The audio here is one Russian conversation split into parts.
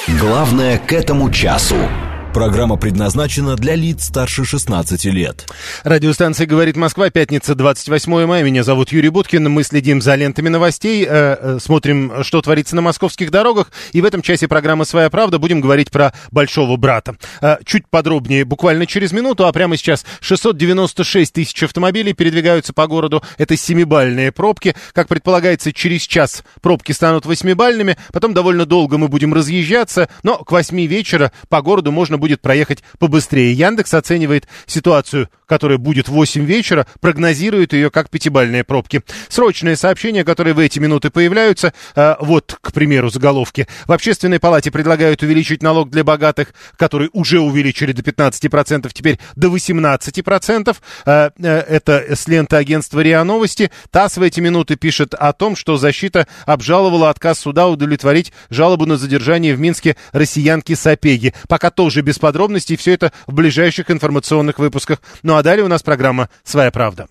Главное к этому часу. Программа предназначена для лиц старше 16 лет. Радиостанция «Говорит Москва», пятница, 28 мая. Меня зовут Юрий Буткин. Мы следим за лентами новостей, смотрим, что творится на московских дорогах. И в этом часе программы «Своя правда» будем говорить про большого брата. Чуть подробнее, буквально через минуту, а прямо сейчас 696 тысяч автомобилей передвигаются по городу. Это 7-бальные пробки. Как предполагается, через час пробки станут 8-бальными. Потом довольно долго мы будем разъезжаться, но к 8 вечера по городу можно будет проехать побыстрее. Яндекс оценивает ситуацию, которая будет в 8 вечера, прогнозирует ее как 5-бальные пробки. Срочные сообщения, которые в эти минуты появляются. Вот, к примеру, заголовки. В Общественной палате предлагают увеличить налог для богатых, который уже увеличили до 15%, теперь до 18%. Это с ленты агентства РИА Новости. ТАСС в эти минуты пишет о том, что защита обжаловала отказ суда удовлетворить жалобу на задержание в Минске россиянки Сапеги. Пока тоже без подробностей, все это в ближайших информационных выпусках. Ну а далее у нас программа «Своя правда».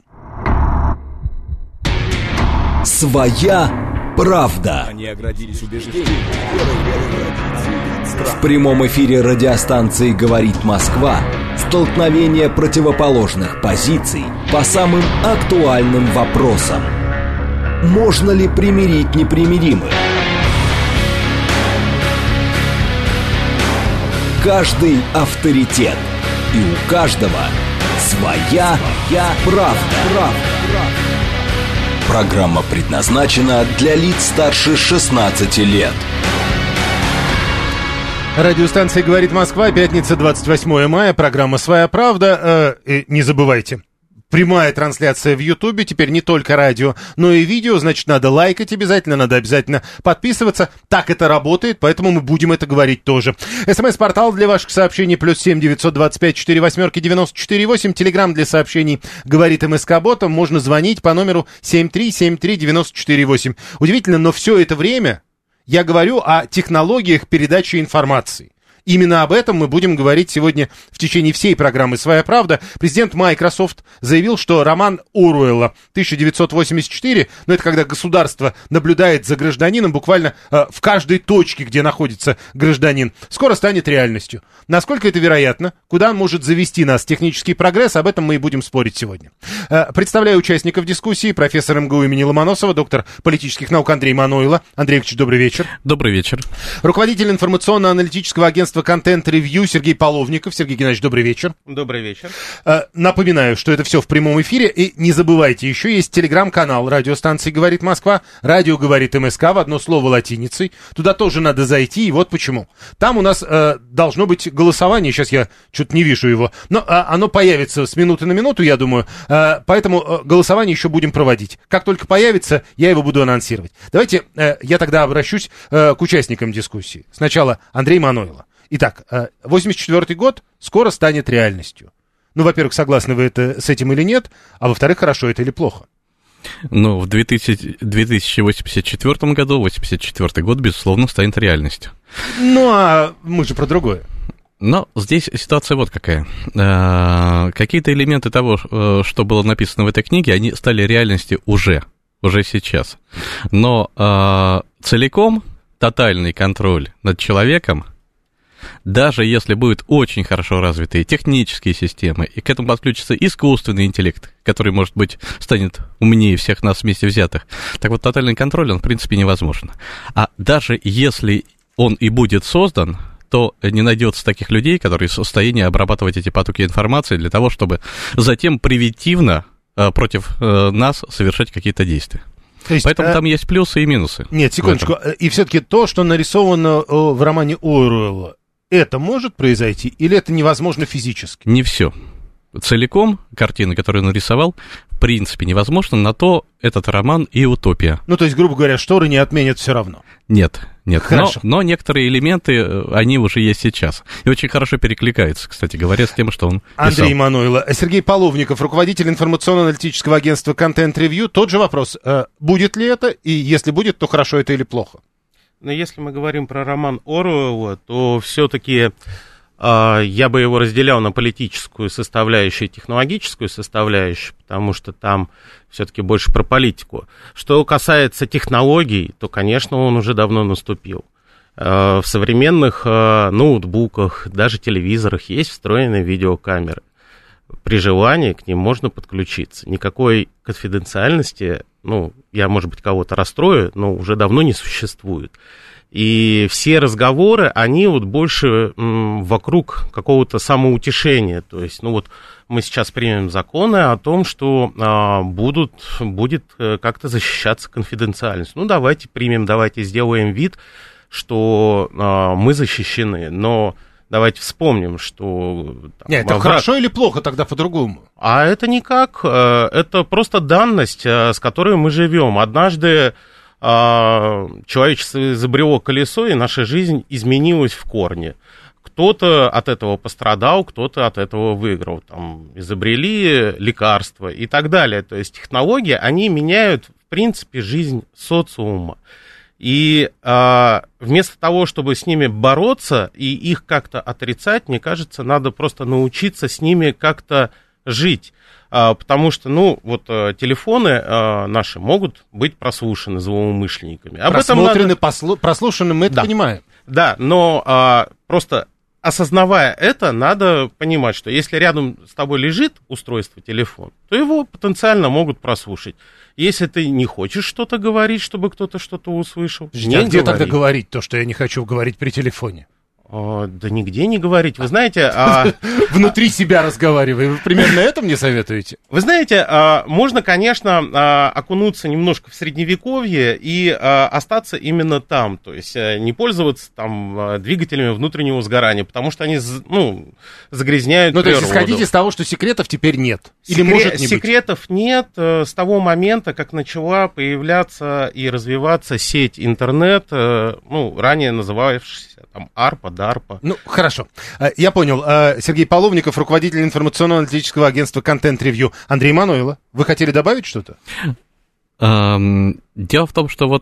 Своя правда. Они оградились убеждением. В прямом эфире радиостанции «Говорит Москва» столкновение противоположных позиций по самым актуальным вопросам. Можно ли примирить непримиримых? Каждый авторитет, и у каждого своя правда. Программа предназначена для лиц старше 16 лет. Радиостанция «Говорит Москва», пятница, 28 мая, программа «Своя правда». Не забывайте, прямая трансляция в Ютубе, теперь не только радио, но и видео, значит, надо лайкать обязательно, надо обязательно подписываться. Так это работает, поэтому мы будем это говорить тоже. СМС-портал для ваших сообщений +7 925 48 94 8. Телеграм для сообщений «Говорит МСК-ботом». Можно звонить по номеру 7373 94 8. Удивительно, но все это время я говорю о технологиях передачи информации. Именно об этом мы будем говорить сегодня в течение всей программы «Своя правда». Президент Microsoft заявил, что роман Оруэлла 1984, ну это когда государство наблюдает за гражданином буквально в каждой точке, где находится гражданин, скоро станет реальностью. Насколько это вероятно, куда может завести нас технический прогресс, об этом мы и будем спорить сегодня. Представляю участников дискуссии: профессор МГУ имени Ломоносова, доктор политических наук Андрей Манойло. Андрей Ильич, добрый вечер. Добрый вечер. Руководитель информационно-аналитического агентства «Контент Ревью» Сергей Половников. Сергей Геннадьевич, добрый вечер. Добрый вечер. Напоминаю, что это все в прямом эфире. И не забывайте, еще есть телеграм-канал радиостанции «Говорит Москва». Радио «Говорит МСК» в одно слово латиницей. Туда тоже надо зайти, и вот почему. Там у нас должно быть голосование. Сейчас я что-то не вижу его. Но оно появится с минуты на минуту, я думаю. Поэтому голосование еще будем проводить. Как только появится, я его буду анонсировать. Давайте я тогда обращусь к участникам дискуссии. Сначала Андрей Манойло. Итак, 84-й год скоро станет реальностью. Ну, во-первых, согласны вы с этим или нет, а во-вторых, хорошо это или плохо? Ну, в 2084 году, 84-й год, безусловно, станет реальностью. Ну, а мы же про другое. Но здесь ситуация вот какая. Какие-то элементы того, что было написано в этой книге, они стали реальностью уже сейчас. Но целиком тотальный контроль над человеком, даже если будут очень хорошо развитые технические системы, и к этому подключится искусственный интеллект, который, может быть, станет умнее всех нас вместе взятых, так вот, тотальный контроль, он, в принципе, невозможен. А даже если он и будет создан, то не найдется таких людей, которые в состоянии обрабатывать эти потоки информации для того, чтобы затем превентивно против нас совершать какие-то действия. Поэтому там есть плюсы и минусы. Нет, секундочку. И все-таки то, что нарисовано в романе Оруэлла, это может произойти или это невозможно физически? Не все. Целиком картина, которую он нарисовал, в принципе невозможно, на то этот роман и утопия. Ну, то есть, грубо говоря, шторы не отменят все равно? Нет. Но некоторые элементы, они уже есть сейчас. И очень хорошо перекликаются, кстати говоря, с тем, что он писал. Андрей Манойло. Сергей Половников, руководитель информационно-аналитического агентства «Контент Ревью». Тот же вопрос. Будет ли это? И если будет, то хорошо это или плохо? Но если мы говорим про роман Оруэлла, то все-таки я бы его разделял на политическую составляющую и технологическую составляющую, потому что там все-таки больше про политику. Что касается технологий, то, конечно, он уже давно наступил. В современных ноутбуках, даже телевизорах есть встроенные видеокамеры. При желании к ним можно подключиться. Никакой конфиденциальности, я, может быть, кого-то расстрою, но уже давно не существует. И все разговоры, они вот больше вокруг какого-то самоутешения. То есть, мы сейчас примем законы о том, что будет как-то защищаться конфиденциальность. Давайте примем, давайте сделаем вид, что мы защищены, но давайте вспомним, что... Нет, это хорошо или плохо тогда по-другому? А это никак, это просто данность, с которой мы живем. Однажды человечество изобрело колесо, и наша жизнь изменилась в корне. Кто-то от этого пострадал, кто-то от этого выиграл. Изобрели лекарства и так далее. То есть технологии, они меняют, в принципе, жизнь социума. И вместо того, чтобы с ними бороться и их как-то отрицать, мне кажется, надо просто научиться с ними как-то жить. Потому что, телефоны наши могут быть прослушаны злоумышленниками. Просмотрены, прослушаны, мы это понимаем. Да, но просто осознавая это, надо понимать, что если рядом с тобой лежит устройство, телефон, то его потенциально могут прослушать. Если ты не хочешь что-то говорить, чтобы кто-то что-то услышал, где тогда говорить то, что я не хочу говорить при телефоне? Да нигде не говорить. Вы знаете... Внутри себя разговаривай. Вы примерно это мне советуете? Вы знаете, можно, конечно, окунуться немножко в средневековье и остаться именно там. То есть не пользоваться двигателями внутреннего сгорания, потому что они загрязняют природу. То есть исходите из того, что секретов теперь нет? Или может не быть? Секретов нет с того момента, как начала появляться и развиваться сеть интернет, ранее называвшаяся ARPA, DARPA. Хорошо. Я понял. Сергей Половников, руководитель информационно-аналитического агентства Content Review. Андрей Мануйло, вы хотели добавить что-то? Дело в том, что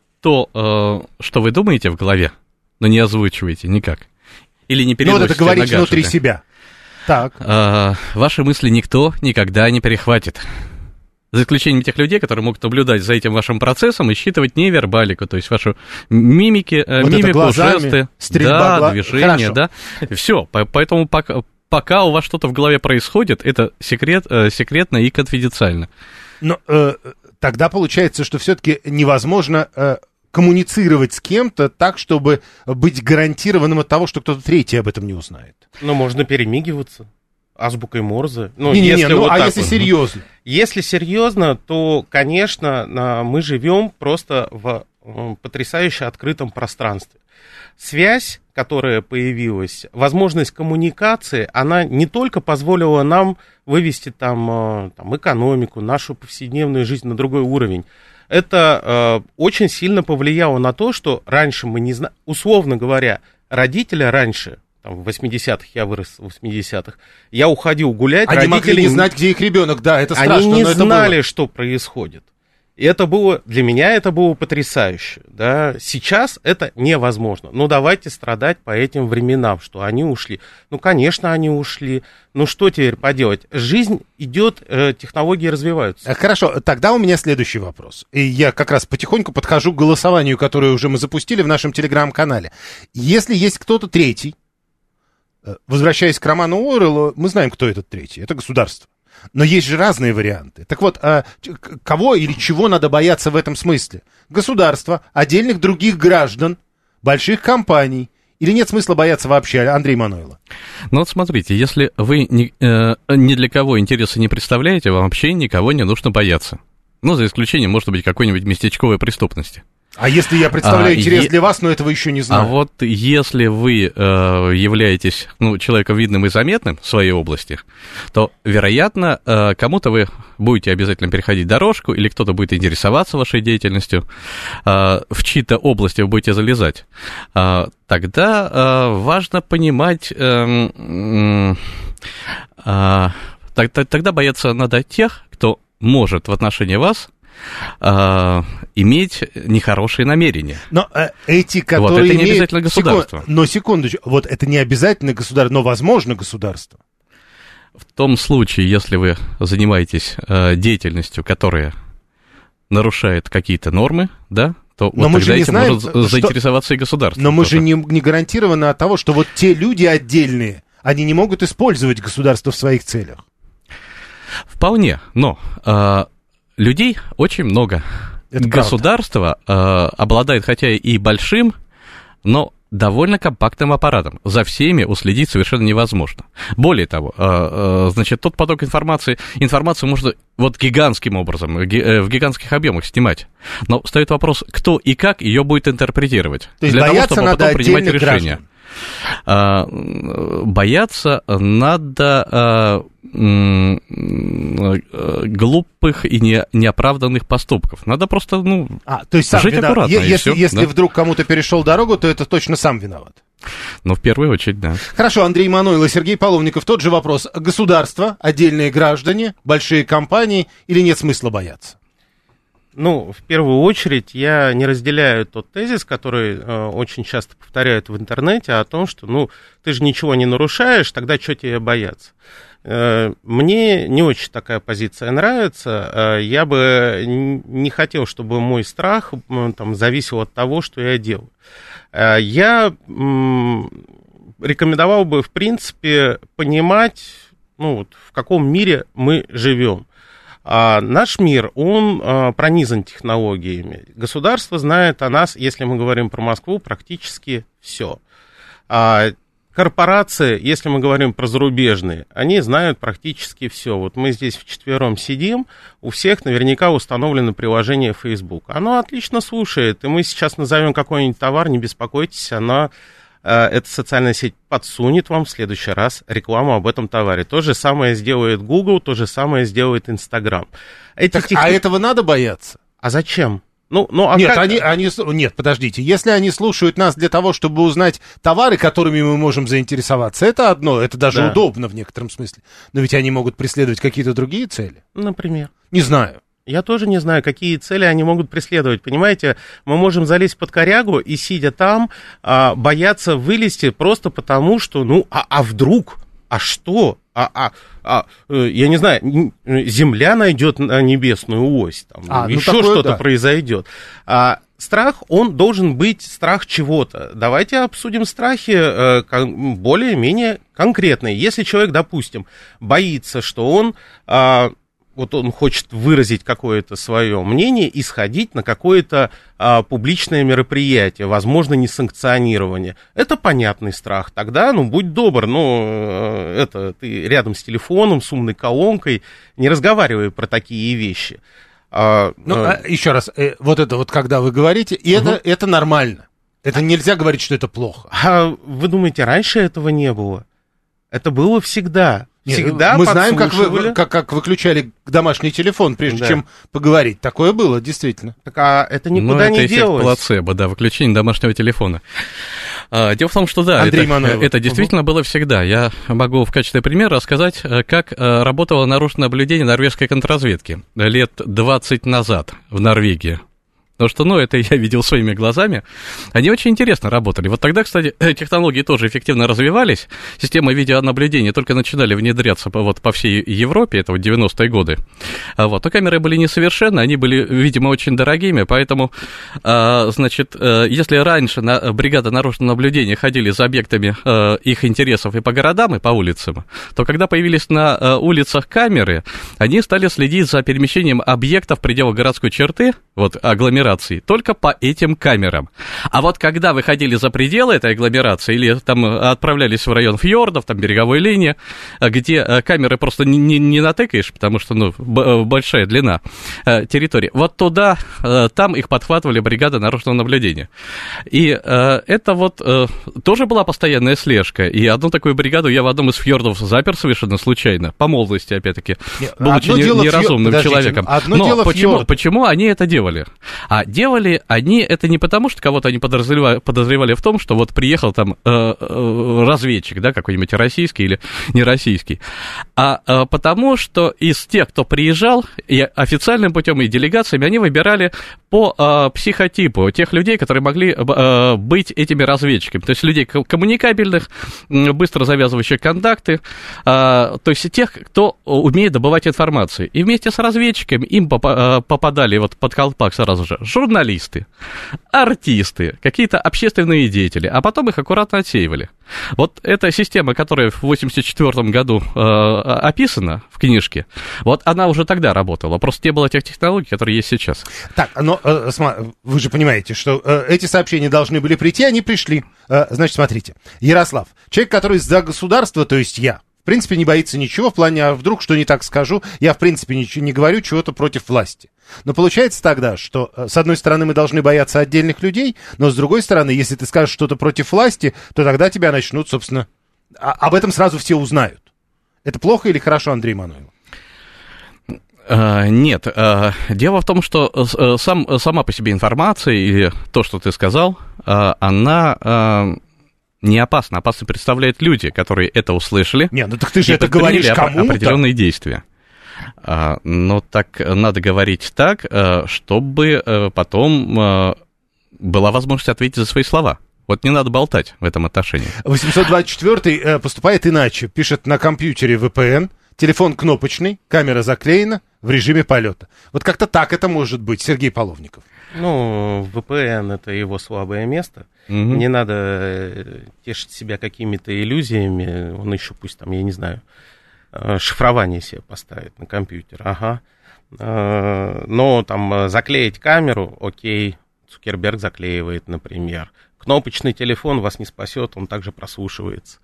то, что вы думаете в голове, но не озвучиваете никак. Или не переносите на гаджеты. это говорить внутри себя. Так. Ваши мысли никто никогда не перехватит. За исключением тех людей, которые могут наблюдать за этим вашим процессом и считывать невербалику, то есть вашу мимику, глазами, жесты, движения, да. Все, поэтому пока у вас что-то в голове происходит, это секретно и конфиденциально. Но тогда получается, что все-таки невозможно коммуницировать с кем-то так, чтобы быть гарантированным от того, что кто-то третий об этом не узнает. Можно перемигиваться. Азбукой Морзе. Если серьезно? Если серьезно, то, конечно, мы живем просто в потрясающе открытом пространстве. Связь, которая появилась, возможность коммуникации, она не только позволила нам вывести экономику, нашу повседневную жизнь на другой уровень. Это очень сильно повлияло на то, что раньше мы не знали, условно говоря, родители раньше, в 80-х, я вырос в 80-х, я уходил гулять. Они могли не знать, где их ребенок, да, это страшно. Они не знали, что происходит. И это было, для меня это было потрясающе. Да? Сейчас это невозможно. Давайте страдать по этим временам, что они ушли. Конечно, они ушли. Что теперь поделать? Жизнь идет, технологии развиваются. Хорошо, тогда у меня следующий вопрос. И я как раз потихоньку подхожу к голосованию, которое уже мы запустили в нашем телеграм-канале. Если есть кто-то третий, возвращаясь к роману Оруэлла, мы знаем, кто этот третий. Это государство. Но есть же разные варианты. Так вот, кого или чего надо бояться в этом смысле? Государства, отдельных других граждан, больших компаний? Или нет смысла бояться вообще, Андрей Мануйло? Смотрите, если вы ни для кого интереса не представляете, вам вообще никого не нужно бояться. За исключением, может быть, какой-нибудь местечковой преступности. А если я представляю интерес для вас, но этого еще не знаю? А вот если вы являетесь человеком видным и заметным в своей области, то, вероятно, кому-то вы будете обязательно переходить дорожку, или кто-то будет интересоваться вашей деятельностью, в чьи-то области вы будете залезать. Тогда важно понимать, тогда бояться надо тех, кто может в отношении вас иметь нехорошие намерения. Но эти, которые это не обязательно государство. Секундочку, это не обязательно государство, но возможно государство. В том случае, если вы занимаетесь деятельностью, которая нарушает какие-то нормы, да, то вот тогда этим может заинтересоваться и государство. Но мы же не гарантированы от того, что вот те люди отдельные, они не могут использовать государство в своих целях. Вполне, но людей очень много. Это государство обладает хотя и большим, но довольно компактным аппаратом. За всеми уследить совершенно невозможно. Более того, значит, тот поток информации можно вот гигантским образом, в гигантских объемах снимать. Но встает вопрос, кто и как ее будет интерпретировать. То есть для того, чтобы надо потом принимать решения. Граждан. Бояться надо глупых и неоправданных поступков. Надо просто, то есть сам жить аккуратно. Если вдруг кому-то перешел дорогу, то это точно сам виноват. Ну, в первую очередь, да. Хорошо, Андрей Мануйло, Сергей Половников. Тот же вопрос. Государство, отдельные граждане, большие компании или нет смысла бояться? Ну, в первую очередь, я не разделяю тот тезис, который очень часто повторяют в интернете, о том, что, ты же ничего не нарушаешь, тогда что тебе бояться? Мне не очень такая позиция нравится. Я бы не хотел, чтобы мой страх зависел от того, что я делаю. Я рекомендовал бы, в принципе, понимать, в каком мире мы живем. Наш мир, он пронизан технологиями. Государство знает о нас, если мы говорим про Москву, практически все. Корпорации, если мы говорим про зарубежные, они знают практически все. Вот мы здесь вчетвером сидим, у всех наверняка установлено приложение Facebook. Оно отлично слушает, и мы сейчас назовем какой-нибудь товар, не беспокойтесь, эта социальная сеть подсунет вам в следующий раз рекламу об этом товаре. То же самое сделает Google, то же самое сделает Instagram. А этого надо бояться? А зачем? Нет, подождите. Если они слушают нас для того, чтобы узнать товары, которыми мы можем заинтересоваться, это одно, это даже удобно в некотором смысле. Но ведь они могут преследовать какие-то другие цели. Например? Не знаю. Я тоже не знаю, какие цели они могут преследовать, понимаете? Мы можем залезть под корягу и, сидя там, бояться вылезти просто потому, что, вдруг, что? Я не знаю, Земля найдет небесную ось, еще что-то произойдет. Страх, он должен быть страх чего-то. Давайте обсудим страхи более-менее конкретные. Если человек, допустим, боится, что он хочет выразить какое-то свое мнение и сходить на какое-то публичное мероприятие, возможно, несанкционирование. Это понятный страх. Тогда, будь добр, ты рядом с телефоном, с умной колонкой, не разговаривай про такие вещи. Еще раз, когда вы говорите, это нормально. Это нельзя говорить, что это плохо. А вы думаете, раньше этого не было? Это было всегда. Всегда мы знаем, как выключали домашний телефон, прежде чем поговорить. Такое было, действительно. Так, это никуда не делалось. Это эффект плацебо, выключение домашнего телефона. Дело в том, что это действительно было всегда. Я могу в качестве примера рассказать, как работало наружное наблюдение норвежской контрразведки лет 20 назад в Норвегии. Потому что, это я видел своими глазами. Они очень интересно работали. Вот тогда, кстати, технологии тоже эффективно развивались. Системы видеонаблюдения только начинали внедряться по всей Европе, это 90-е годы. Но камеры были несовершенны, они были, видимо, очень дорогими, поэтому, если раньше бригады наружного наблюдения ходили за объектами их интересов и по городам, и по улицам, то когда появились на улицах камеры, они стали следить за перемещением объектов в пределах городской черты, агломерации, только по этим камерам. А когда выходили за пределы этой агломерации или отправлялись в район фьордов, береговой линии, где камеры просто не натыкаешь, потому что большая длина территории, туда, там их подхватывали бригады наружного наблюдения. И это тоже была постоянная слежка. И одну такую бригаду я в одном из фьордов запер совершенно случайно, по молодости, опять-таки, будучи неразумным человеком. Но почему они это делали? А делали они это не потому, что кого-то они подозревали в том, что приехал разведчик, какой-нибудь российский или не российский, а потому, что из тех, кто приезжал, и официальным путем, и делегациями, они выбирали по психотипу тех людей, которые могли быть этими разведчиками. То есть людей коммуникабельных, быстро завязывающих контакты, то есть тех, кто умеет добывать информацию. И вместе с разведчиками им попадали под колпак сразу же журналисты, артисты, какие-то общественные деятели, а потом их аккуратно отсеивали. Вот эта система, которая в 1984 году описана в книжке, вот она уже тогда работала, просто не было тех технологий, которые есть сейчас. Так, но вы же понимаете, что эти сообщения должны были прийти, они пришли. Значит, смотрите, Ярослав, человек, который за государство, то есть я, в принципе, не боится ничего, в плане, а вдруг что не так скажу, я, в принципе, ничего не говорю, чего-то против власти. Но получается тогда, что, с одной стороны, мы должны бояться отдельных людей, но, с другой стороны, если ты скажешь что-то против власти, то тогда тебя начнут, собственно, об этом сразу все узнают. Это плохо или хорошо, Андрей Мануилов? Нет. Дело в том, что сама по себе информация, или то, что ты сказал, она... не опасно. Опасно представляют люди, которые это услышали. Не, ну так ты же это говоришь кому-то. Определенные действия. Но так надо говорить так, чтобы потом была возможность ответить за свои слова. Вот не надо болтать в этом отношении. 824-й поступает иначе. Пишет на компьютере VPN, телефон кнопочный, камера заклеена, в режиме полета. Вот как-то так это может быть, Сергей Половников. Ну, VPN — это его слабое место. Угу. Не надо тешить себя какими-то иллюзиями. Он еще пусть там, я не знаю, шифрование себе поставит на компьютер. Ага. Но там заклеить камеру, окей, Цукерберг заклеивает, например. Кнопочный телефон вас не спасет, он также прослушивается.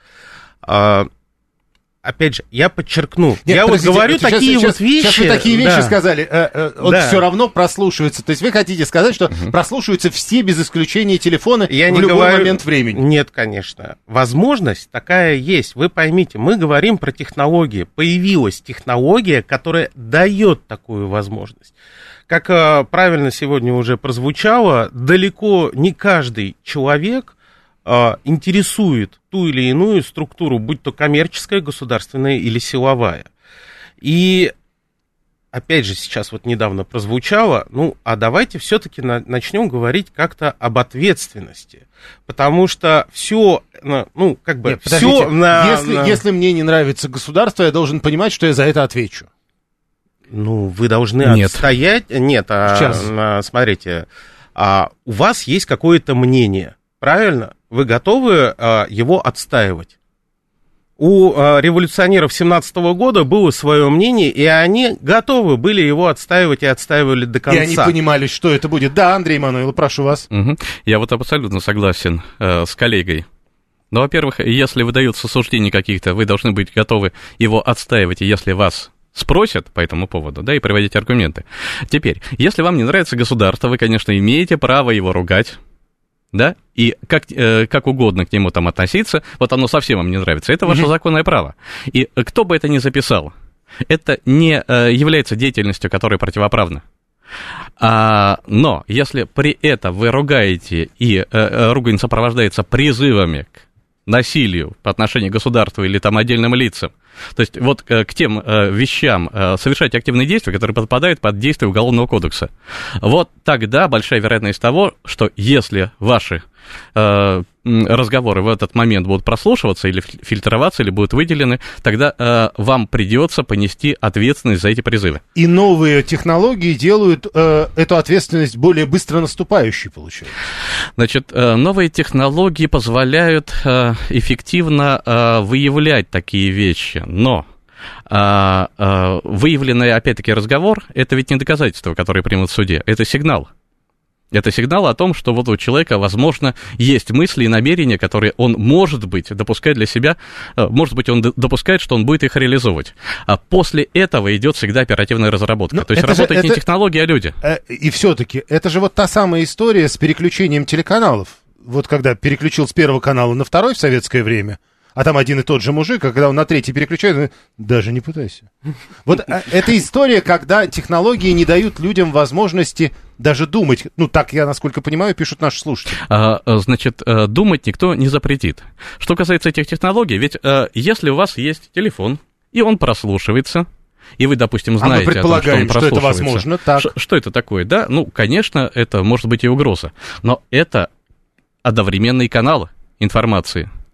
Опять же, я подчеркну, Нет, я вот говорю сейчас, такие вот вещи. Сейчас вы такие вещи сказали, он да. все равно прослушивается. То есть вы хотите сказать, что прослушиваются все без исключения телефоны я в любой момент времени? Нет, конечно. Возможность такая есть. Вы поймите, мы говорим про технологии. Появилась технология, которая дает такую возможность. Как правильно сегодня уже прозвучало, далеко не каждый человек интересует ту или иную структуру, будь то коммерческая, государственная или силовая. И, опять же, сейчас вот недавно прозвучало, а давайте все-таки начнем говорить как-то об ответственности. Потому что все, Нет, все если мне не нравится государство, я должен понимать, что я за это отвечу. Вы должны отстоять... Нет, смотрите, у вас есть какое-то мнение, правильно? Вы готовы его отстаивать? У революционеров 17 года было свое мнение, и они готовы были его отстаивать и отстаивали до конца. И они понимали, что это будет. Да, Андрей Мануилов, прошу вас. Угу. Я вот абсолютно согласен с коллегой. Но, во-первых, если выдаются суждения каких-то, вы должны быть готовы его отстаивать, и если вас спросят по этому поводу, да, и приводить аргументы. Теперь, если вам не нравится государство, вы, конечно, имеете право его ругать, да, и как угодно к нему там относиться, вот оно совсем вам не нравится, это ваше законное право. И кто бы это ни записал, это не является деятельностью, которая противоправна. Но если при этом вы ругаете, и ругань сопровождается призывами к насилию по отношению к государству или там отдельным лицам, то есть вот к тем вещам совершать активные действия, которые подпадают под действие Уголовного кодекса, вот тогда большая вероятность того, что если ваши разговоры в этот момент будут прослушиваться или фильтроваться, или будут выделены, тогда вам придется понести ответственность за эти призывы. И новые технологии делают эту ответственность более быстро наступающей, получается. Значит, новые технологии позволяют эффективно выявлять такие вещи, но выявленный, опять-таки, разговор – это ведь не доказательство, которое примут в суде, это сигнал. Это сигнал о том, что вот у человека, возможно, есть мысли и намерения, которые он, может быть, допускает для себя, может быть, он допускает, что он будет их реализовывать. А после этого идет всегда оперативная разработка. То есть работает не технология, а люди. И все-таки, это же вот та самая история с переключением телеканалов. Вот когда переключил с первого канала на второй в советское время, а там один и тот же мужик, а когда он на третий переключает, даже не пытайся. Вот эта история, когда технологии не дают людям возможности даже думать. Так, я, насколько понимаю, пишут наши слушатели. Значит, думать никто не запретит. Что касается этих технологий, ведь если у вас есть телефон, и он прослушивается, и вы, допустим, знаете о том, что он прослушивается. Что это возможно, так. Что это такое, да? Конечно, это может быть и угроза, но это одновременные каналы информации.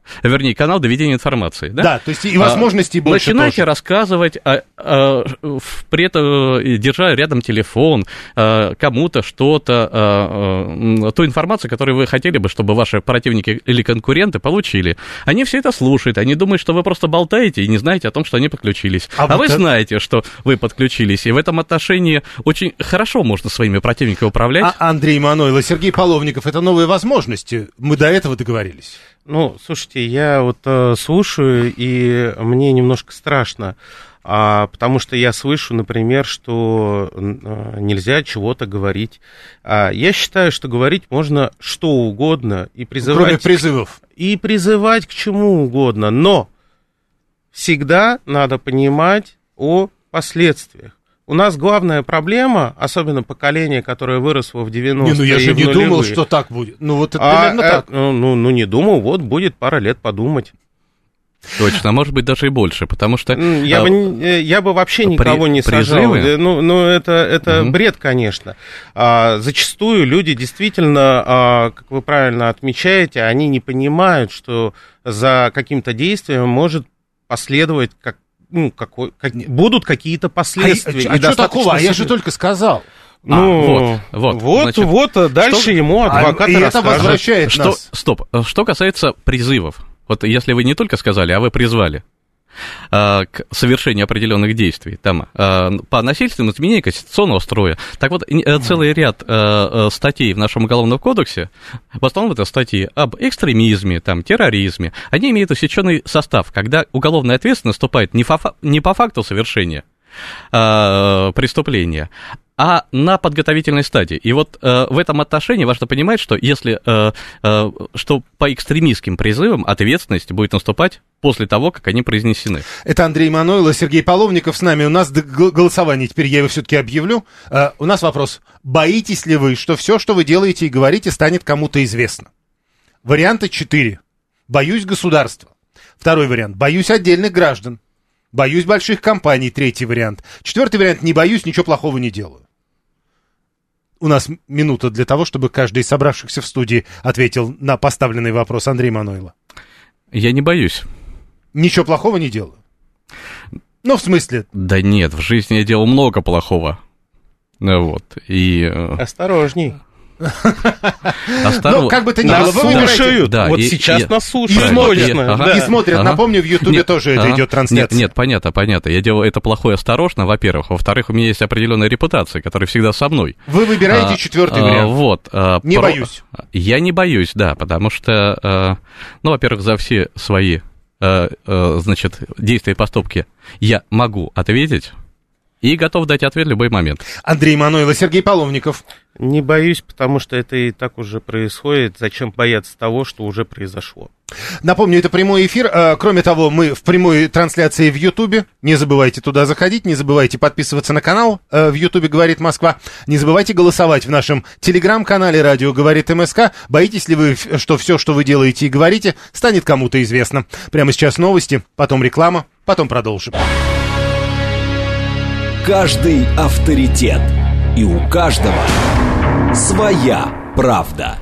вернее, канал доведения информации. Да, да, то есть и возможностей больше. Начинайте тоже рассказывать, при этом держа рядом телефон, кому-то что-то, ту информацию, которую вы хотели бы, чтобы ваши противники или конкуренты получили. Они все это слушают, они думают, что вы просто болтаете и не знаете о том, что они подключились. А вы знаете, что вы подключились, и в этом отношении очень хорошо можно своими противниками управлять. Андрей Манойло, Сергей Половников, это новые возможности. Мы до этого договорились. Ну, слушайте, я вот слушаю, и мне немножко страшно, потому что я слышу, например, что нельзя чего-то говорить. Я считаю, что говорить можно что угодно и призывать... Кроме призывов. И призывать к чему угодно, но всегда надо понимать о последствиях. У нас главная проблема, особенно поколение, которое выросло в 90-е. Я же не думал, что так будет. Ну, вот это примерно так. Ну, не думал, вот будет пара лет подумать. Точно, а может быть даже и больше, потому что... Я бы вообще никого не сажал. Ну, это бред, конечно. Зачастую люди действительно, как вы правильно отмечаете, они не понимают, что за каким-то действием может последовать будут какие-то последствия. А что такого? А я же только сказал. Вот, дальше ему адвокат расскажет. Это возвращает нас. Стоп. Что касается призывов. Вот если вы не только сказали, а вы призвали к совершению определенных действий там, по насильственному изменению конституционного строя. Так вот, целый ряд статей в нашем Уголовном кодексе, в основном это статьи об экстремизме, там, терроризме, они имеют усеченный состав, когда уголовная ответственность наступает не по факту совершения преступления, а на подготовительной стадии. И вот в этом отношении важно понимать, что если что по экстремистским призывам ответственность будет наступать после того, как они произнесены. Это Андрей Манойло, Сергей Половников с нами. У нас голосование, теперь я его все-таки объявлю. У нас вопрос. Боитесь ли вы, что все, что вы делаете и говорите, станет кому-то известно? Варианты 4. Боюсь государства. Второй вариант. Боюсь отдельных граждан. Боюсь больших компаний. Третий вариант. Четвертый вариант. Не боюсь, ничего плохого не делаю. У нас минута для того, чтобы каждый из собравшихся в студии ответил на поставленный вопрос. Андрей Манойло. Я не боюсь. Ничего плохого не делаю? Ну, в смысле... Да нет, в жизни я делал много плохого. Вот, и... Осторожней. Ну, как бы то ни было, вы выбираете. Да, вот сейчас нас слушают. И смотрят. Напомню, в Ютубе тоже это идет трансляция. Нет, понятно. Я делаю это плохое осторожно, во-первых. Во-вторых, у меня есть определенная репутация, которая всегда со мной. Вы выбираете четвертый вариант. Вот. Не боюсь. Я не боюсь, да, потому что, ну, во-первых, за все свои, значит, действия и поступки я могу ответить. И готов дать ответ в любой момент. Андрей Манойло, Сергей Половников. Не боюсь, потому что это и так уже происходит. Зачем бояться того, что уже произошло? Напомню, это прямой эфир. Кроме того, мы в прямой трансляции в Ютубе. Не забывайте туда заходить, не забывайте подписываться на канал в Ютубе «Говорит Москва». Не забывайте голосовать в нашем телеграм-канале «Радио говорит МСК». Боитесь ли вы, что все, что вы делаете и говорите, станет кому-то известно? Прямо сейчас новости, потом реклама, потом продолжим. Каждый авторитет. И у каждого своя правда.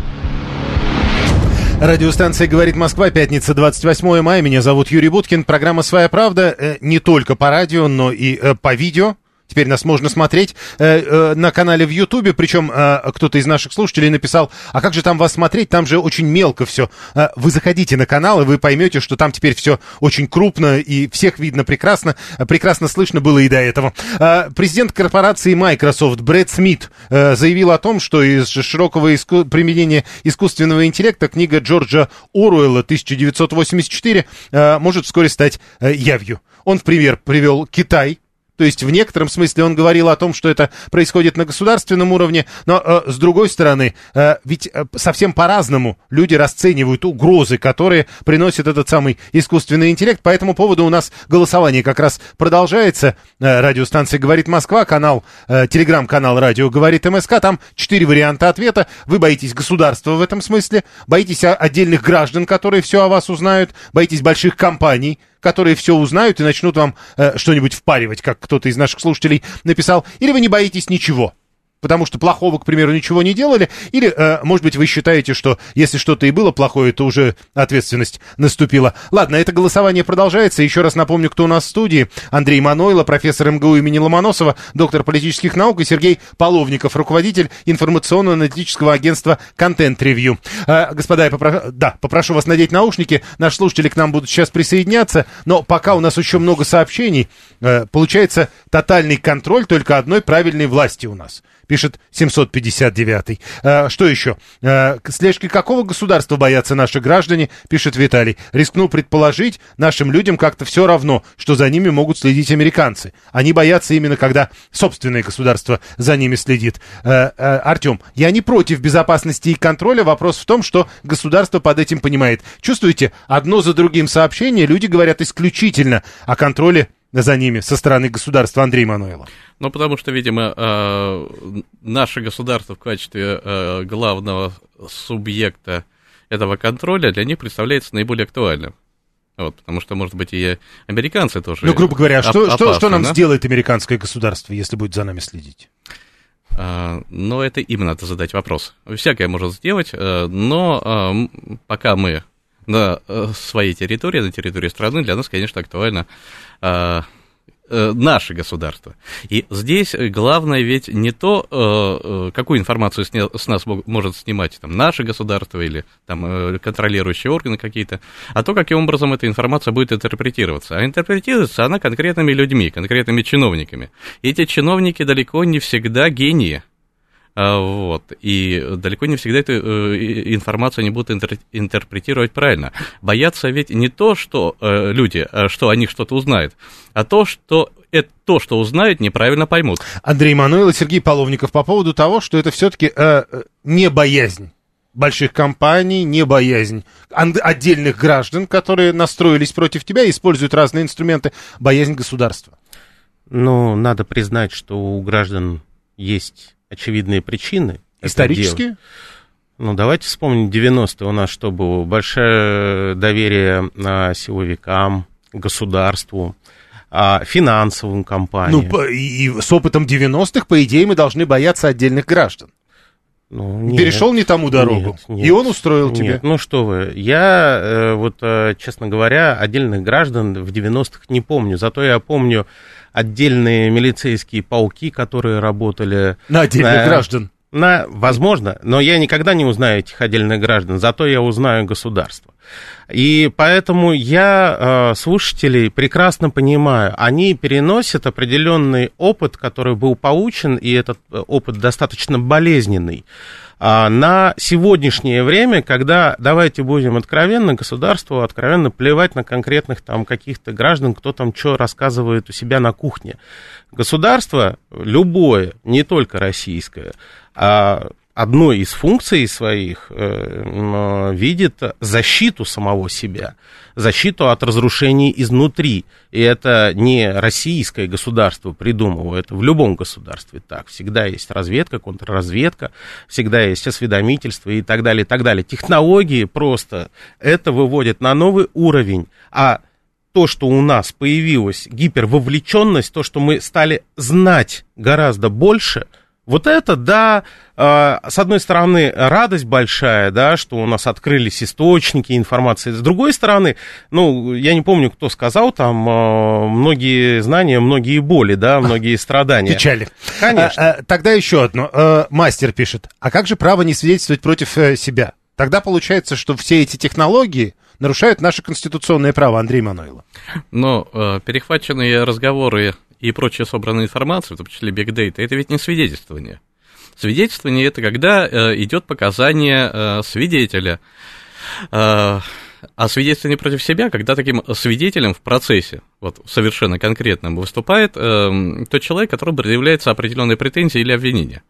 Радиостанция «Говорит Москва», пятница, 28 мая. Меня зовут Юрий Буткин. Программа «Своя правда» не только по радио, но и по видео. Теперь нас можно смотреть на канале в Ютубе, причем кто-то из наших слушателей написал, а как же там вас смотреть, там же очень мелко все. Вы заходите на канал, и вы поймете, что там теперь все очень крупно, и всех видно прекрасно, прекрасно слышно было и до этого. Президент корпорации Microsoft Брэд Смит заявил о том, что из широкого применения искусственного интеллекта книга Джорджа Оруэлла 1984 может вскоре стать явью. Он в пример привел Китай. То есть в некотором смысле он говорил о том, что это происходит на государственном уровне, но с другой стороны, ведь совсем по-разному люди расценивают угрозы, которые приносит этот самый искусственный интеллект. По этому поводу у нас голосование как раз продолжается. Радиостанция «Говорит Москва», телеграм-канал «Радио говорит МСК». Там 4 варианта ответа. Вы боитесь государства в этом смысле, боитесь отдельных граждан, которые все о вас узнают, боитесь больших компаний, которые все узнают и начнут вам что-нибудь впаривать, как кто-то из наших слушателей написал, или вы не боитесь ничего. потому что плохого, к примеру, ничего не делали, или, может быть, вы считаете, что если что-то и было плохое, то уже ответственность наступила. Ладно, это голосование продолжается. Еще раз напомню, кто у нас в студии. Андрей Манойло, профессор МГУ имени Ломоносова, доктор политических наук, и Сергей Половников, руководитель информационно-аналитического агентства Content Review. Господа, я попрошу вас надеть наушники. Наши слушатели к нам будут сейчас присоединяться, но пока у нас еще много сообщений, получается тотальный контроль только одной правильной власти у нас. Пишет 759-й. Что еще? Слежки какого государства боятся наши граждане? Пишет Виталий. Рискну предположить, нашим людям как-то все равно, что за ними могут следить американцы. Они боятся именно, когда собственное государство за ними следит. Артем, я не против безопасности и контроля. Вопрос в том, что государство под этим понимает. Чувствуете, одно за другим сообщения люди говорят исключительно о контроле за ними со стороны государства. Андрей Манойло. Ну, потому что, видимо, наше государство в качестве главного субъекта этого контроля для них представляется наиболее актуальным. Вот, потому что, может быть, и американцы тоже. Ну, грубо говоря, что нам да? сделает американское государство, если будет за нами следить? Но это им надо задать вопрос. Всякое может сделать, но пока мы на своей территории, на территории страны, для нас, конечно, актуально наше государство. И здесь главное ведь не то, какую информацию с нас может снимать там, наше государство или там, контролирующие органы какие-то, а то, каким образом эта информация будет интерпретироваться. А интерпретируется она конкретными людьми, конкретными чиновниками. И эти чиновники далеко не всегда гении. Вот, и далеко не всегда эту информацию они будут интерпретировать правильно. Боятся ведь не то, что люди, что они что-то узнают, а то, что узнают, неправильно поймут. Андрей Манойло, Сергей Половников по поводу того, что это все-таки не боязнь больших компаний, не боязнь отдельных граждан, которые настроились против тебя и используют разные инструменты, боязнь государства. Ну, надо признать, что у граждан есть очевидные причины. Исторические? Ну, давайте вспомним 90-е. У нас что было? Большое доверие силовикам, государству, финансовым компаниям. Ну, и с опытом 90-х, по идее, мы должны бояться отдельных граждан. Ну, нет, перешел не тому дорогу, нет, и он устроил тебе. Ну что вы, я, честно говоря, отдельных граждан в 90-х не помню, зато я помню отдельные милицейские полки, которые работали... На отдельных граждан. Возможно, но я никогда не узнаю этих отдельных граждан, зато я узнаю государство. И поэтому я слушателей прекрасно понимаю, они переносят определенный опыт, который был получен, и этот опыт достаточно болезненный, на сегодняшнее время, когда, давайте будем откровенны, государству откровенно плевать на конкретных там каких-то граждан, кто там что рассказывает у себя на кухне. Государство, любое, не только российское, одной из функций своих видит защиту самого себя, защиту от разрушений изнутри. И это не российское государство придумало, это в любом государстве так. Всегда есть разведка, контрразведка, всегда есть осведомительство и так далее, и так далее. Технологии просто это выводят на новый уровень, а то, что у нас появилась гипервовлеченность, то, что мы стали знать гораздо больше, вот это, да, с одной стороны, радость большая, да, что у нас открылись источники информации, с другой стороны, ну, я не помню, кто сказал, там, многие знания, многие боли, да, многие страдания. Печали. Конечно. Тогда еще одно. Мастер пишет, а как же право не свидетельствовать против себя? Тогда получается, что все эти технологии нарушают наше конституционное право, Андрей Манойло. Но перехваченные разговоры и прочая собранная информация, в том числе big data, это ведь не свидетельствование. Свидетельствование – это когда идет показание свидетеля. А свидетельствование против себя, когда таким свидетелем в процессе, вот совершенно конкретном, выступает тот человек, которому предъявляется определенные претензии или обвинения.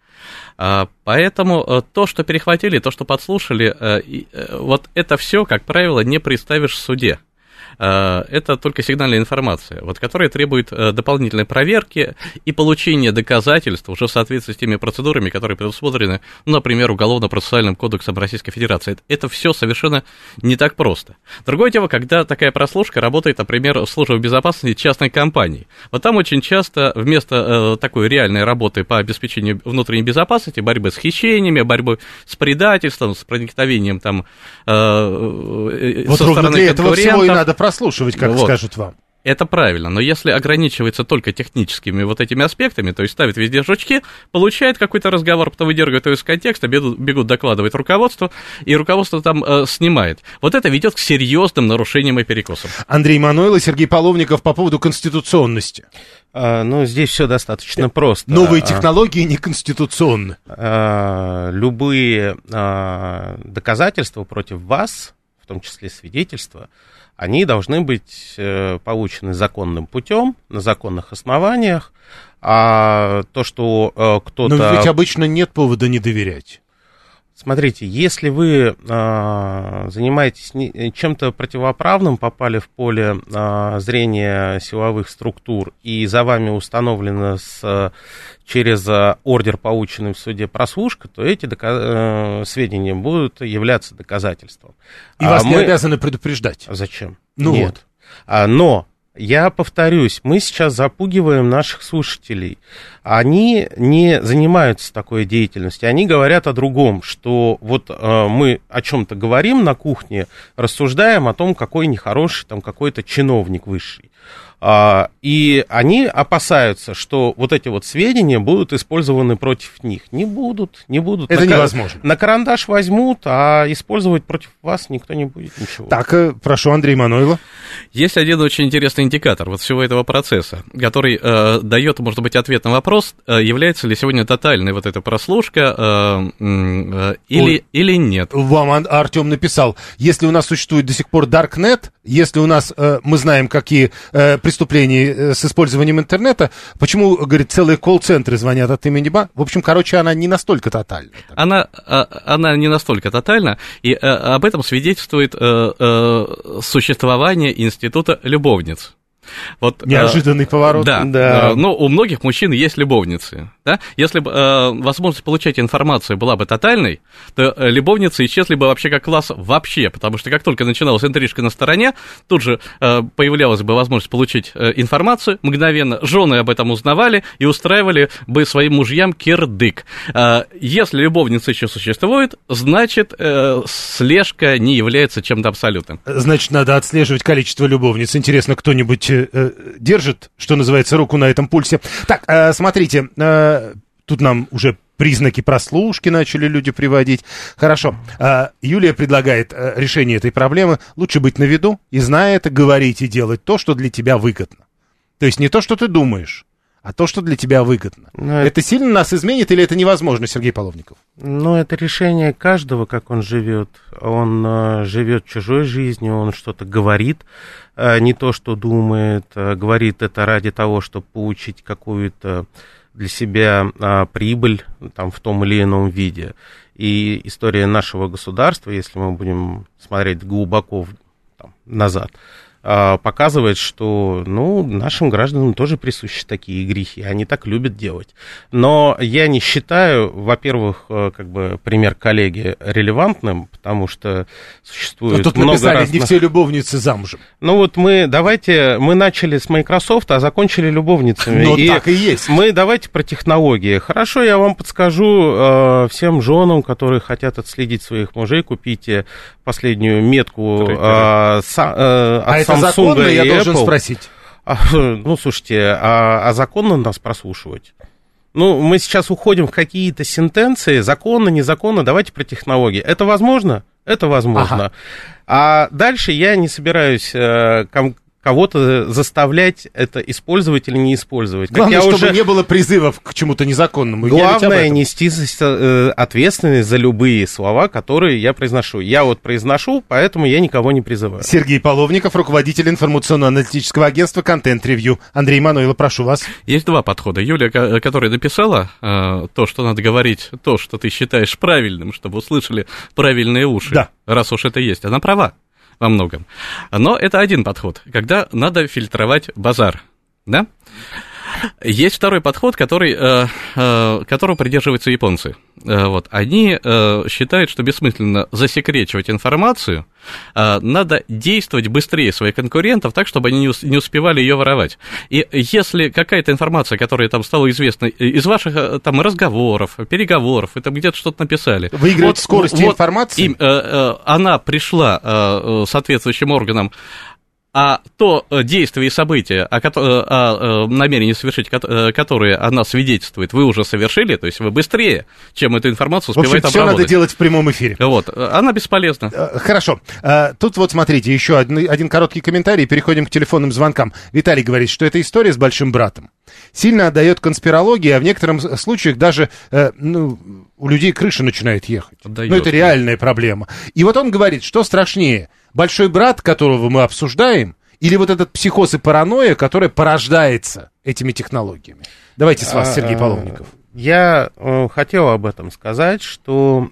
Поэтому то, что перехватили, то, что подслушали, вот это все, как правило, не представишь в суде. это только сигнальная информация, вот, которая требует дополнительной проверки и получения доказательств уже в соответствии с теми процедурами, которые предусмотрены, ну, например, Уголовно-процессуальным кодексом Российской Федерации. Это все совершенно не так просто. Другое дело, когда такая прослушка работает, например, в службе безопасности частной компании. Вот там очень часто вместо такой реальной работы по обеспечению внутренней безопасности, борьбы с хищениями, борьбы с предательством, с проникновением там вот со стороны для этого всего и конкурентов. надо прослушивать, как Вот. скажут вам. Это правильно, но если ограничивается только техническими вот этими аспектами, то есть ставит везде жучки, получает какой-то разговор, потом выдергивает его из контекста, бегут докладывать руководству, и руководство там снимает. Вот это ведет к серьезным нарушениям и перекосам. Андрей Мануйло, Сергей Половников по поводу конституционности. Ну, здесь все достаточно просто. Новые технологии неконституционны. Любые доказательства против вас, в том числе свидетельства, они должны быть получены законным путем, на законных основаниях. А то, что кто-то... Но ведь обычно нет повода не доверять. Смотрите, если вы занимаетесь чем-то противоправным, попали в поле зрения силовых структур, и за вами установлена через ордер, полученный в суде, прослушка, то эти сведения будут являться доказательством. И вас не обязаны предупреждать. Зачем? Ну Нет. вот. Но... Я повторюсь, мы сейчас запугиваем наших слушателей. Они не занимаются такой деятельностью, они говорят о другом, что вот мы о чем-то говорим на кухне, рассуждаем о том, какой нехороший там какой-то чиновник высший. И они опасаются, что вот эти вот сведения будут использованы против них. Не будут. Это невозможно. На карандаш возьмут, а использовать против вас никто не будет ничего. Так, прошу, Андрей Мануйло. Есть один очень интересный индикатор вот всего этого процесса, который дает, может быть, ответ на вопрос, является ли сегодня тотальной вот эта прослушка или нет. Вам Артем написал, если у нас существует до сих пор Darknet, если у нас, мы знаем, какие преступлений с использованием интернета, почему, говорит, целые колл-центры звонят от имени БА? В общем, короче, она не настолько тотальна. Она не настолько тотальна, и об этом свидетельствует существование института любовниц. Вот, неожиданный поворот. Да. Но у многих мужчин есть любовницы. Да? Если бы возможность получать информацию была бы тотальной, то любовницы исчезли бы вообще как класс вообще, потому что как только начиналась интрижка на стороне, тут же появлялась бы возможность получить информацию мгновенно, жены об этом узнавали и устраивали бы своим мужьям кирдык. Если любовница еще существует, значит, слежка не является чем-то абсолютным. Значит, надо отслеживать количество любовниц. Интересно, кто-нибудь держит, что называется, руку на этом пульсе. Так, смотрите, тут нам уже признаки прослушки начали люди приводить. Хорошо. Юлия предлагает решение этой проблемы. Лучше быть на виду и, зная это, говорить и делать то, что для тебя выгодно. То есть не то, что ты думаешь, а то, что для тебя выгодно. Это сильно нас изменит или это невозможно, Сергей Половников? Ну, это решение каждого, как он живет. Он живет чужой жизнью, он что-то говорит, не то, что думает. Говорит это ради того, чтобы получить какую-то для себя прибыль там, в том или ином виде. И история нашего государства, если мы будем смотреть глубоко там, назад, показывает, что, ну, нашим гражданам тоже присущи такие грехи, они так любят делать. Но я не считаю, во-первых, как бы пример коллеги релевантным, потому что существует тут много написали, разных... не все любовницы замужем. Ну вот мы начали с Microsoft, а закончили любовницами. Ну так и есть. Мы давайте про технологии. Хорошо, я вам подскажу всем женам, которые хотят отследить своих мужей, купите последнюю метку от это законно, я должен спросить? Ну, слушайте, законно нас прослушивать? Ну, мы сейчас уходим в какие-то сентенции, законно, незаконно, давайте про технологии. Это возможно? Это возможно. Ага. А дальше я не собираюсь кого-то заставлять это использовать или не использовать. Главное, чтобы не было призывов к чему-то незаконному. Главное нести ответственность за любые слова, которые я произношу. Я вот произношу, поэтому я никого не призываю. Сергей Половников, руководитель информационно-аналитического агентства «Контент Ревью». Андрей Мануйло, прошу вас. Есть два подхода. Юлия, которая написала то, что надо говорить, то, что ты считаешь правильным, чтобы услышали правильные уши. Да. Раз уж это есть, она права. во многом. Но это один подход, когда надо фильтровать базар, да? Есть второй подход, которого придерживаются японцы. Вот. Они считают, что бессмысленно засекречивать информацию, надо действовать быстрее своих конкурентов так, чтобы они не успевали ее воровать. И если какая-то информация, которая там стала известна из ваших там разговоров, переговоров, вы там где-то что-то написали. Выигрывать скорость информации? Она пришла соответствующим органам, а то действие и событие, о намерении совершить, которые она свидетельствует, вы уже совершили, то есть вы быстрее, чем эту информацию успеваете обработать. В общем, все надо делать в прямом эфире. Вот, она бесполезна. Хорошо. Тут вот смотрите, еще один короткий комментарий, переходим к телефонным звонкам. Виталий говорит, что эта история с большим братом сильно отдает конспирологии, а в некоторых случаях даже у людей крыша начинает ехать. Отдаёт, это реальная проблема. И вот он говорит, что страшнее, большой брат, которого мы обсуждаем, или вот этот психоз и паранойя, которая порождается этими технологиями? Давайте с вас, Сергей Половников. Я хотел об этом сказать, что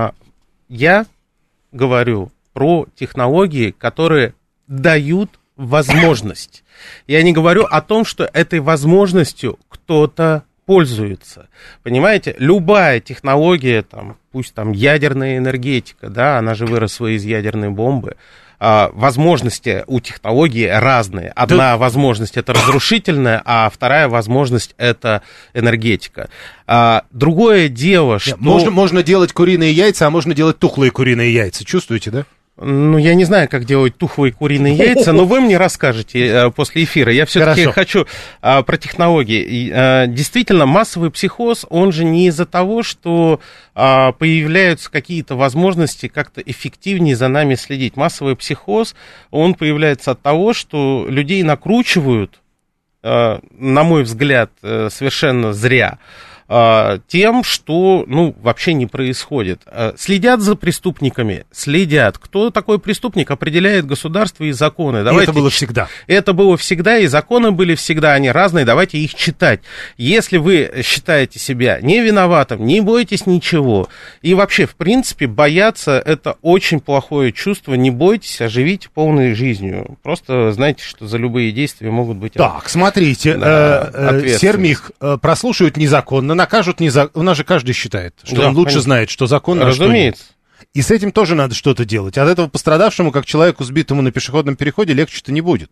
я говорю про технологии, которые дают возможность. Я не говорю о том, что этой возможностью кто-то пользуется. Понимаете, любая технология, там, пусть там ядерная энергетика, да, она же выросла из ядерной бомбы, возможности у технологии разные. Одна возможность — это разрушительная, а вторая возможность — это энергетика. Другое дело, что... Можно делать куриные яйца, а можно делать тухлые куриные яйца. Чувствуете, да? Ну, я не знаю, как делать тухлые куриные яйца, но вы мне расскажете после эфира. Я все-таки хочу про технологии. Действительно, массовый психоз, он же не из-за того, что появляются какие-то возможности как-то эффективнее за нами следить. Массовый психоз, он появляется от того, что людей накручивают, на мой взгляд, совершенно зря, тем, что, вообще не происходит. Следят за преступниками? Следят. Кто такой преступник, определяет государство и законы. Давайте, это было всегда. Это было всегда, и законы были всегда, они разные, давайте их читать. Если вы считаете себя не виноватым, не бойтесь ничего. И вообще, в принципе, бояться — это очень плохое чувство. Не бойтесь, а живите полной жизнью. Просто знайте, что за любые действия могут быть... Так, смотрите, Сермих прослушивают незаконно, накажут незаконно. У нас же каждый считает, что он лучше знает, что законно, а что нет. И с этим тоже надо что-то делать. От этого пострадавшему, как человеку, сбитому на пешеходном переходе, легче-то не будет.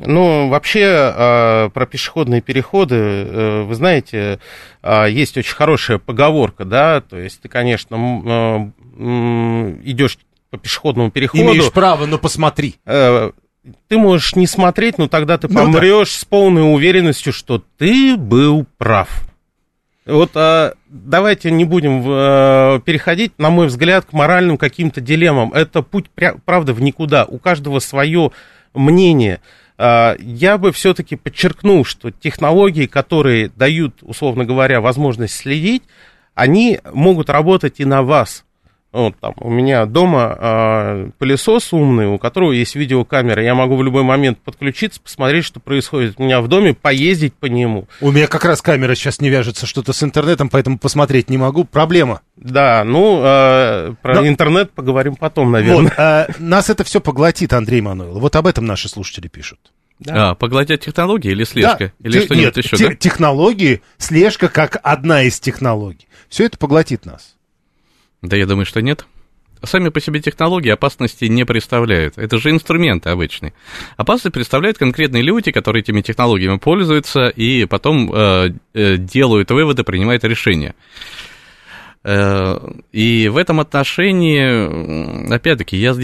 Вообще, про пешеходные переходы, вы знаете, есть очень хорошая поговорка, да, то есть ты, конечно, идешь по пешеходному переходу. Имеешь право, но посмотри. Ты можешь не смотреть, но тогда ты помрешь с полной уверенностью, что ты был прав. Вот давайте не будем переходить, на мой взгляд, к моральным каким-то дилеммам. Это путь, правда, в никуда. У каждого свое мнение. Я бы все-таки подчеркнул, что технологии, которые дают, условно говоря, возможность следить, они могут работать и на вас. Вот там у меня дома пылесос умный, у которого есть видеокамера. Я могу в любой момент подключиться, посмотреть, что происходит у меня в доме, поездить по нему. У меня как раз камера сейчас не вяжется что-то с интернетом, поэтому посмотреть не могу. Проблема. Да, про интернет поговорим потом, наверное. Вот, нас это все поглотит, Андрей Мануйлов. Вот об этом наши слушатели пишут. Да. Поглотят технологии или слежка? Да. Или что-нибудь еще? Да? Технологии, слежка как одна из технологий. Все это поглотит нас. Да, я думаю, что нет. Сами по себе технологии опасности не представляют. Это же инструменты обычные. Опасность представляют конкретные люди, которые этими технологиями пользуются и потом делают выводы, принимают решения. И в этом отношении, опять-таки, я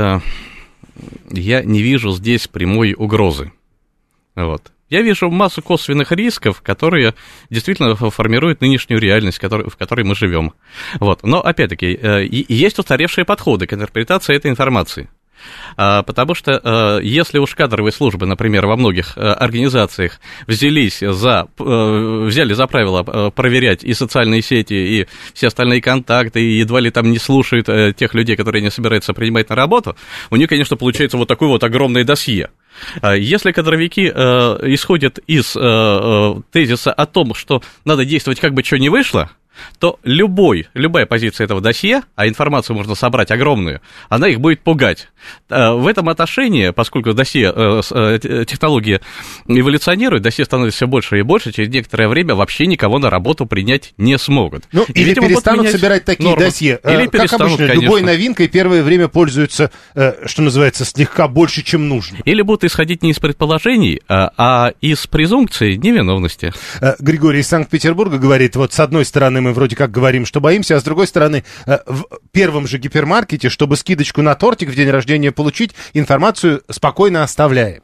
не вижу здесь прямой угрозы. Вот. Я вижу массу косвенных рисков, которые действительно формируют нынешнюю реальность, в которой мы живем. Вот. Но, опять-таки, есть устаревшие подходы к интерпретации этой информации. Потому что если уж кадровые службы, например, во многих организациях взяли за правило проверять и социальные сети, и все остальные контакты, и едва ли там не слушают тех людей, которые не собираются принимать на работу, у них, конечно, получается вот такое вот огромное досье. Если кадровики исходят из тезиса о том, что надо действовать, как бы что ни вышло, то любая позиция этого досье, а информацию можно собрать огромную, она их будет пугать. В этом отношении, поскольку технологии эволюционируют, досье становится все больше и больше, через некоторое время вообще никого на работу принять не смогут. Ну, или видимо, перестанут собирать такие нормы. Досье. Или как обычно, конечно. Любой новинкой первое время пользуются, что называется, слегка больше, чем нужно. Или будут исходить не из предположений, а из презумпции невиновности. Григорий из Санкт-Петербурга говорит, вот с одной стороны мы вроде как говорим, что боимся, а с другой стороны в первом же гипермаркете, чтобы скидочку на тортик в день рождения получить, информацию спокойно оставляем.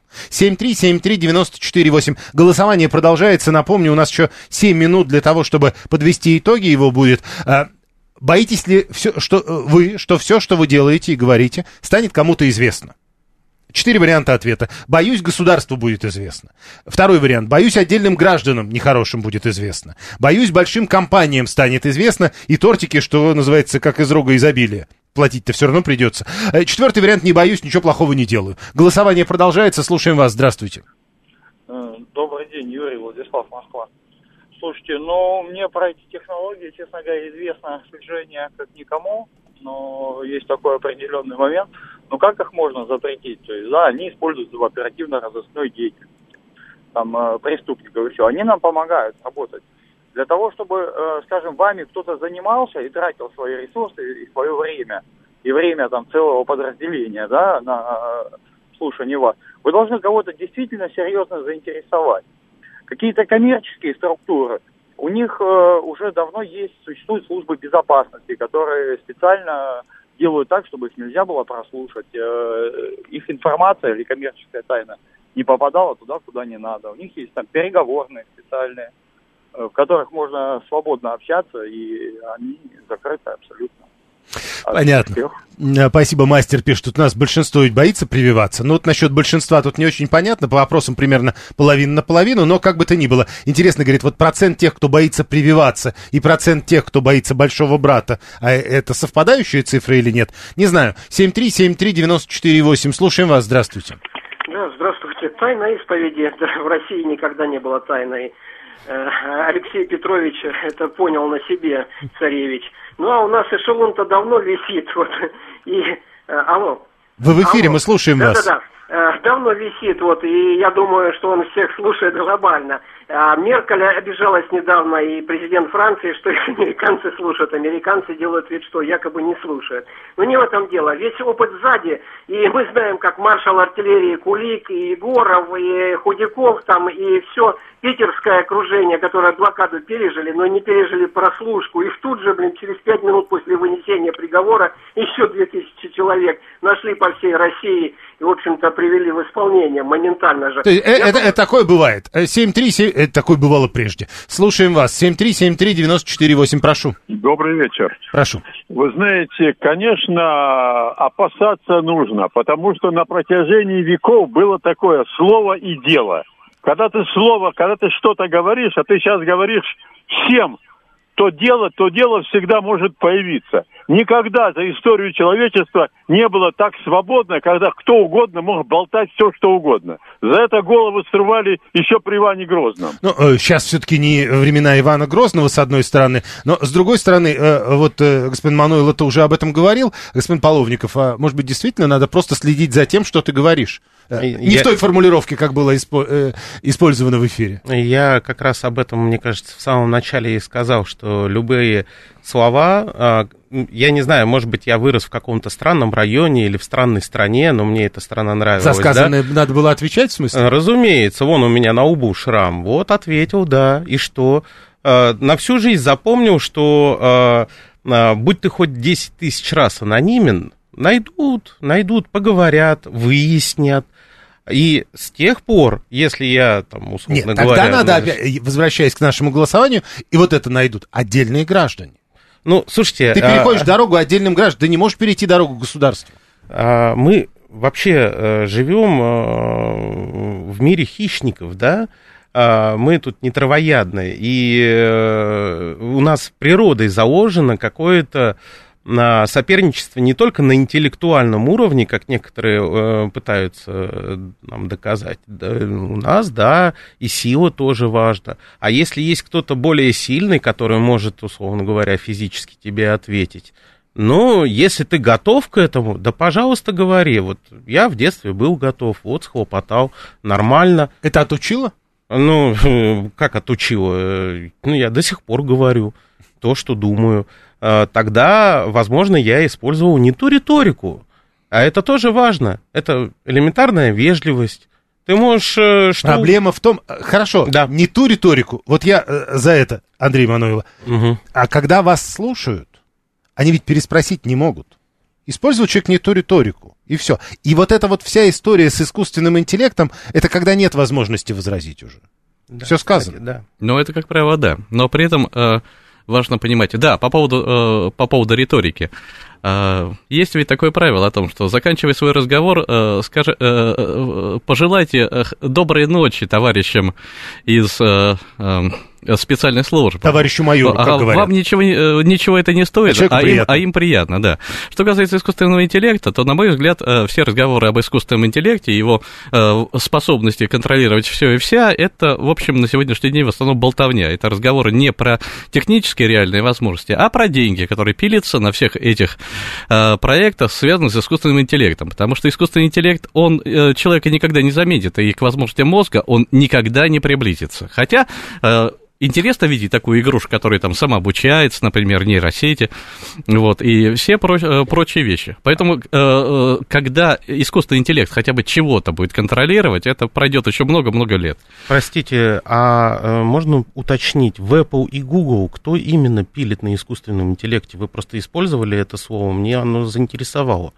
7373948. Голосование продолжается. Напомню, у нас еще 7 минут для того, чтобы подвести итоги его будет. Боитесь ли что все, что вы делаете и говорите, станет кому-то известно? 4 варианта ответа. Боюсь, государству будет известно. Второй вариант. Боюсь, отдельным гражданам нехорошим будет известно. Боюсь, большим компаниям станет известно. И тортики, что называется, как из рога изобилия. Платить-то все равно придется. Четвертый вариант. Не боюсь, ничего плохого не делаю. Голосование продолжается. Слушаем вас. Здравствуйте. Добрый день, Юрий, Владислав, Москва. Слушайте, мне про эти технологии, честно говоря, известно, к сожалению, как никому. Но есть такой определенный момент. Как их можно запретить? То есть, да, они используются в оперативно-розыскной деятельности, там, преступников и все. Они нам помогают работать. Для того, чтобы, скажем, вами кто-то занимался и тратил свои ресурсы и свое время, и время там целого подразделения, да, на слушание вас, вы должны кого-то действительно серьезно заинтересовать. Какие-то коммерческие структуры, у них уже давно существуют службы безопасности, которые специально делают так, чтобы их нельзя было прослушать. Их информация или коммерческая тайна не попадала туда, куда не надо. У них есть там переговорные специальные, в которых можно свободно общаться, и они закрыты абсолютно. Понятно. Спасибо, мастер пишет. Тут у нас большинство ведь боится прививаться. Вот насчет большинства тут не очень понятно. По вопросам примерно половина на половину, но как бы то ни было. Интересно, говорит, вот процент тех, кто боится прививаться, и процент тех, кто боится большого брата, а это совпадающие цифры или нет? Не знаю. 7373948. Слушаем вас. Здравствуйте. Да, здравствуйте. Тайна исповеди в России никогда не была тайной. Алексей Петрович это понял на себе, царевич. А у нас эшелон-то давно висит. Алло. Вы в эфире, мы слушаем вас. Да. Давно висит, и я думаю, что он всех слушает глобально. Меркель обижалась недавно, и президент Франции, что их американцы слушают. Американцы делают вид, что якобы не слушают. Но не в этом дело. Весь опыт сзади, и мы знаем, как маршал артиллерии Кулик, и Егоров, и Худяков, и все питерское окружение, которое блокаду пережили, но не пережили прослушку. И тут же, через 5 минут после вынесения приговора еще 2000 человек нашли по всей России и, в общем-то, привели в исполнение моментально же. Это такое бывает. 737, это такое бывало прежде. Слушаем вас. 7373948, прошу. Добрый вечер. Прошу. Вы знаете, конечно, опасаться нужно, потому что на протяжении веков было такое слово и дело. Когда ты что-то говоришь, а ты сейчас говоришь всем, то дело всегда может появиться. Никогда за историю человечества не было так свободно, когда кто угодно мог болтать все, что угодно. За это голову срывали еще при Иване Грозном. Сейчас все-таки не времена Ивана Грозного, с одной стороны, но с другой стороны, господин Мануил это уже об этом говорил, господин Половников, а может быть действительно надо просто следить за тем, что ты говоришь? Не в той формулировке, как было использовано в эфире. Я как раз об этом, мне кажется, в самом начале и сказал, что любые слова, я не знаю, может быть, я вырос в каком-то странном районе или в странной стране, но мне эта страна нравилась. За сказанное надо было отвечать, в смысле? Разумеется, вон у меня на лбу шрам. Ответил, да, и что? На всю жизнь запомнил, что будь ты хоть 10 тысяч раз анонимен, найдут, поговорят, выяснят. И с тех пор, если я, условно говоря... Тогда надо, возвращаясь к нашему голосованию, и это найдут отдельные граждане. Слушайте... Ты переходишь дорогу отдельным гражданам, ты не можешь перейти дорогу государству. Мы вообще живем в мире хищников, да? Мы тут не травоядные, и у нас природой заложено какое-то соперничество не только на интеллектуальном уровне, как некоторые пытаются нам доказать. Да, у нас, да, и сила тоже важна. А если есть кто-то более сильный, который может, условно говоря, физически тебе ответить, ну, если ты готов к этому, да, пожалуйста, говори. Вот я в детстве был готов, вот схлопотал, нормально. Это отучило? Ну, как отучило? Ну, я до сих пор говорю то, что думаю. Тогда, возможно, я использовал не ту риторику. А это тоже важно. Это элементарная вежливость. Ты можешь... Проблема в том... Хорошо, да. Не ту риторику. Вот я за это, Андрей Манойло. Угу. А когда вас слушают, они ведь переспросить не могут. Использовал человек не ту риторику, и все. И вот эта вот вся история с искусственным интеллектом, это когда нет возможности возразить уже. Да, все сказано. Кстати, да. Ну, это, как правило, да. Но при этом важно понимать... Да, по поводу риторики. Есть ведь такое правило о том, что, заканчивая свой разговор, пожелайте доброй ночи товарищам из специальной службы. Товарищу майору, как говорят. Вам ничего это не стоит, а им приятно, да. Что касается искусственного интеллекта, то, на мой взгляд, все разговоры об искусственном интеллекте, его способности контролировать все и вся, это, в общем, на сегодняшний день в основном болтовня. Это разговоры не про технические реальные возможности, а про деньги, которые пилятся на всех этих проектах, связанных с искусственным интеллектом. Потому что искусственный интеллект, он человека никогда не заметит, и к возможностям мозга он никогда не приблизится. Хотя... Интересно видеть такую игрушку, которая там самообучается, например, нейросети, вот, и все прочие вещи. Поэтому, когда искусственный интеллект хотя бы чего-то будет контролировать, это пройдет еще много-много лет. Простите, а можно уточнить, в Apple и Google кто именно пилит на искусственном интеллекте? Вы просто использовали это слово, мне оно заинтересовало.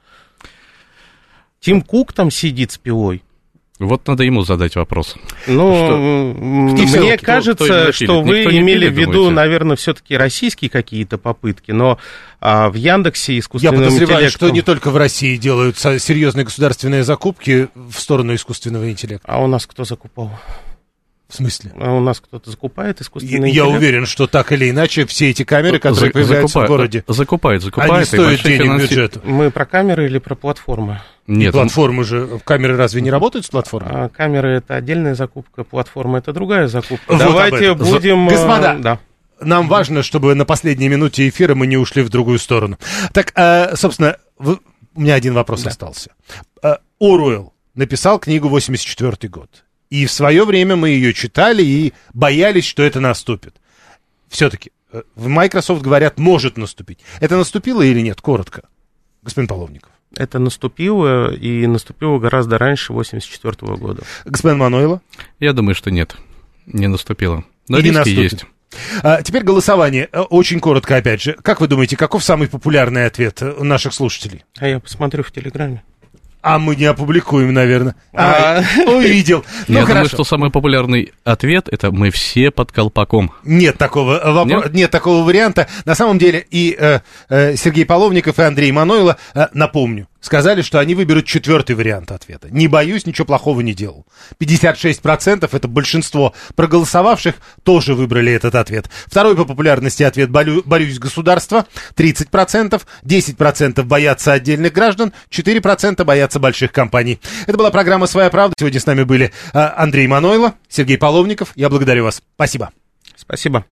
Тим Кук там сидит с пилой? Вот надо ему задать вопрос. Ну, мне кажется, что вы имели в виду, наверное, все-таки российские какие-то попытки, но в Яндексе искусственным интеллектом... Я подозреваю, что не только в России делаются серьезные государственные закупки в сторону искусственного интеллекта. А у нас кто закупал? В смысле? А у нас кто-то закупает искусственный интеллект? Я уверен, что так или иначе все эти камеры, которые появляются в городе... Закупают. Они стоят денег бюджету. Мы про камеры или про платформы? Нет. Платформы же... Камеры разве не работают с платформой? Камеры — это отдельная закупка, платформа — это другая закупка. Вот давайте будем... Господа, да. Нам важно, чтобы на последней минуте эфира мы не ушли в другую сторону. Так, собственно, у меня один вопрос остался. Оруэлл написал книгу «84 год». И в свое время мы ее читали и боялись, что это наступит. Все-таки в Microsoft говорят, может наступить. Это наступило или нет? Коротко, господин Половников. Это наступило, и наступило гораздо раньше 1984 года. Господин Манойло? Я думаю, что нет, не наступило. Но и риски есть. Теперь голосование. Очень коротко, опять же. Как вы думаете, каков самый популярный ответ наших слушателей? А я посмотрю в Телеграме. А мы не опубликуем, наверное. Увидел. Я думаю, что самый популярный ответ — это «мы все под колпаком». Нет такого варианта. На самом деле и Сергей Половников, и Андрей Манойло, напомню, сказали, что они выберут четвертый вариант ответа. Не боюсь, ничего плохого не делал. 56%, это большинство проголосовавших, тоже выбрали этот ответ. Второй по популярности ответ «борюсь государства», 30%, 10% боятся отдельных граждан, 4% боятся больших компаний. Это была программа «Своя правда». Сегодня с нами были Андрей Манойло, Сергей Половников. Я благодарю вас. Спасибо. Спасибо.